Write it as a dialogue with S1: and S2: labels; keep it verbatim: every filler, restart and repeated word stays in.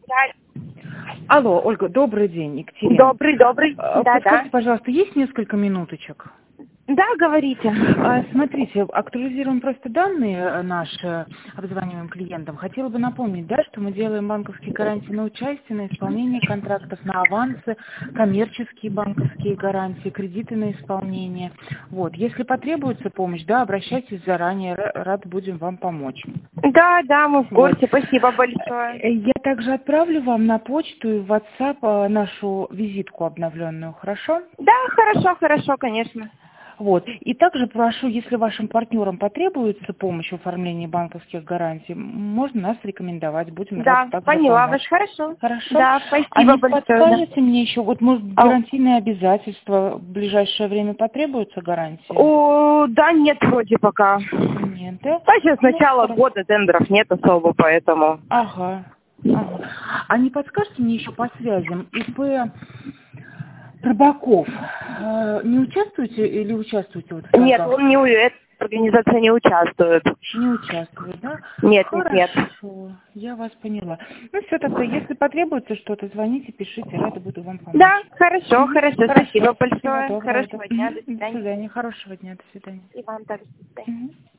S1: Алло, Ольга, добрый день, Екатерина.
S2: Добрый, добрый.
S1: А,
S2: Да,
S1: Подскажите,
S2: да.
S1: пожалуйста, есть несколько минуточек?
S2: Да, говорите.
S1: А, Смотрите, актуализируем просто данные э, наши обзваниваемым клиентам. Хотела бы напомнить, да, что мы делаем банковские гарантии на участие, на исполнение контрактов, на авансы, коммерческие банковские гарантии, кредиты на исполнение. Вот, если потребуется помощь, да, обращайтесь заранее, ра- рады будем вам помочь.
S2: Да, да, мы в
S1: Вот.
S2: курсе. Спасибо большое.
S1: Э, Я также отправлю вам на почту и в WhatsApp э, нашу визитку обновленную, хорошо?
S2: Да, хорошо, хорошо, конечно.
S1: Вот. И также прошу, если вашим партнерам потребуется помощь в оформлении банковских гарантий, можно нас рекомендовать, будем рады
S2: Да,
S1: также
S2: поняла вас,
S1: помочь.
S2: хорошо.
S1: Хорошо?
S2: Да,
S1: А
S2: спасибо
S1: не
S2: большое. Да.
S1: подскажете мне еще, вот может
S2: А,
S1: гарантийные обязательства в ближайшее время потребуются гарантии?
S2: о, да, нет, вроде пока.
S1: Нет, да?
S2: А сейчас
S1: Ну,
S2: начало
S1: хорошо.
S2: года, тендеров нет особо, поэтому...
S1: Ага. Ага. А не подскажете мне еще по связям ИП Рыбаков, э, не участвуете или участвуете вот в
S2: Нет,
S1: торгах?
S2: он не... у- Эта организация не участвует.
S1: Не участвует, да?
S2: Нет, нет, нет.
S1: Хорошо, я вас поняла. Ну все тогда, если потребуется что-то, звоните, пишите, рада буду вам помочь.
S2: Да, хорошо,
S1: Мгм.
S2: хорошо,
S1: Хорошо,
S2: спасибо
S1: всего
S2: большое.
S1: доброго. Да.
S2: Хорошего дня,
S1: Мгм.
S2: до
S1: До
S2: свидания.
S1: свидания, хорошего дня, до свидания.
S2: И вам также, до свидания.
S1: Мгм.